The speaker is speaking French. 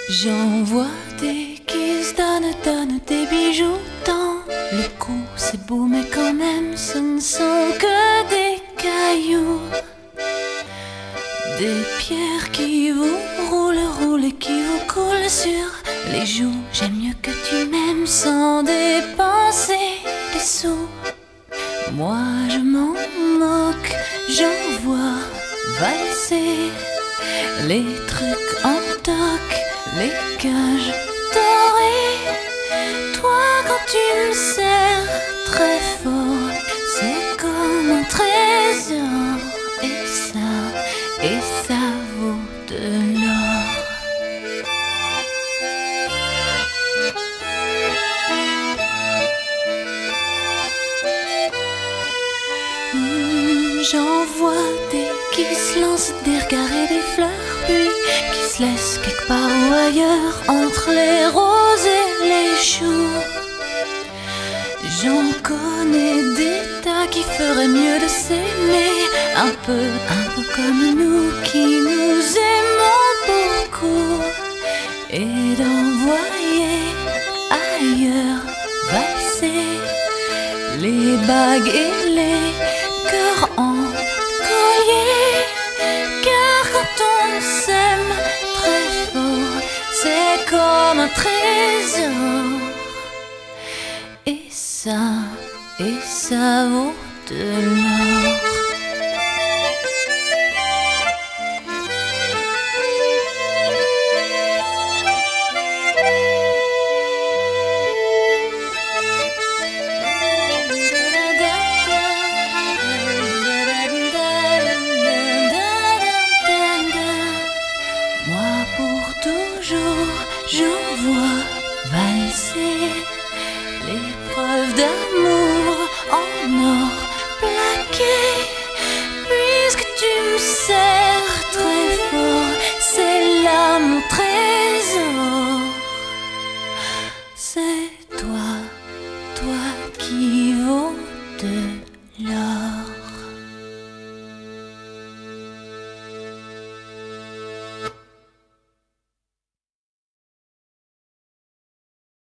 J'en vois des qui se donnent des bijoux dans le cou. C'est beau mais quand même ce ne sont que des cailloux. Des pierres qui vous roulent et qui vous coulent sur les joues. J'aime mieux que tu m'aimes sans dépenser des sous. Moi je m'en moque, j'en vois valser les trucs en toc, les cages dorées. Toi quand tu me serres très fort, c'est comme un trésor. Et ça vaut de l'or. J'en vois des qui se lancent des regards et des fleurs, puis qui se laissent quelque part ou ailleurs entre les roses et les choux. J'en connais des tas qui feraient mieux de s'aimer un peu comme nous qui nous aimons beaucoup, et d'envoyer ailleurs valser les bagues et les cœurs en collier. Car quand on s'aime très fort, c'est comme un trésor. Et ça vaut de l'or.